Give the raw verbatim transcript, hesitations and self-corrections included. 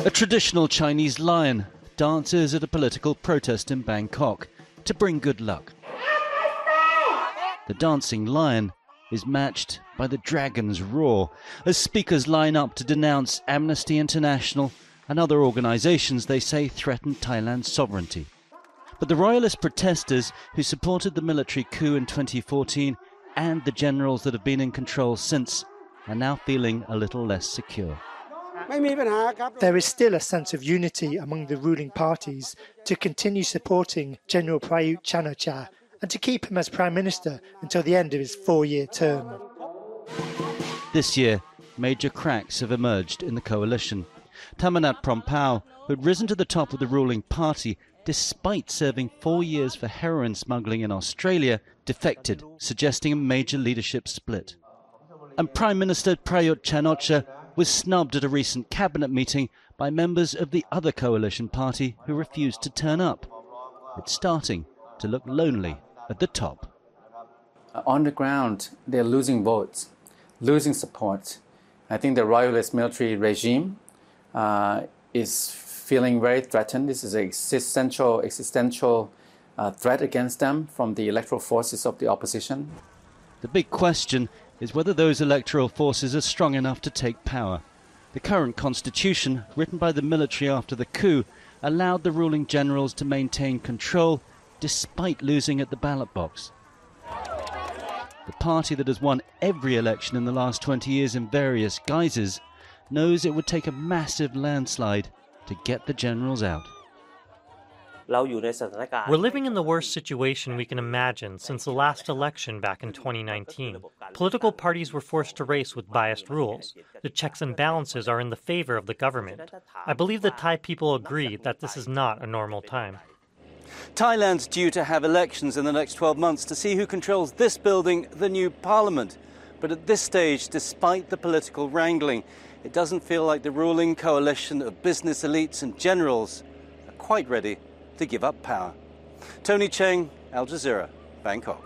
A traditional Chinese lion dances at a political protest in Bangkok to bring good luck. The dancing lion is matched by the dragon's roar as speakers line up to denounce Amnesty International and other organisations they say threaten Thailand's sovereignty. But the royalist protesters who supported the military coup in twenty fourteen and the generals that have been in control since are now feeling a little less secure. There is still a sense of unity among the ruling parties to continue supporting General Prayut Chan-o-cha and to keep him as Prime Minister until the end of his four-year term. This year, major cracks have emerged in the coalition. Thanamat Phrompao, who had risen to the top of the ruling party despite serving four years for heroin smuggling in Australia, defected, suggesting a major leadership split. And Prime Minister Prayut Chan-o-cha was snubbed at a recent cabinet meeting by members of the other coalition party who refused to turn up. It's starting to look lonely at the top. On the ground, they're losing votes, losing support. I think the royalist military regime uh, is feeling very threatened. This is an existential, existential uh, threat against them from the electoral forces of the opposition. The big question is whether those electoral forces are strong enough to take power. The current constitution, written by the military after the coup, allowed the ruling generals to maintain control despite losing at the ballot box. The party that has won every election in the last twenty years in various guises knows it would take a massive landslide to get the generals out. We're living in the worst situation we can imagine since the last election back in twenty nineteen. Political parties were forced to race with biased rules. The checks and balances are in the favor of the government. I believe the Thai people agree that this is not a normal time. Thailand's due to have elections in the next twelve months to see who controls this building, the new parliament. But at this stage, despite the political wrangling, it doesn't feel like the ruling coalition of business elites and generals are quite ready to give up power. Tony Cheng, Al Jazeera, Bangkok.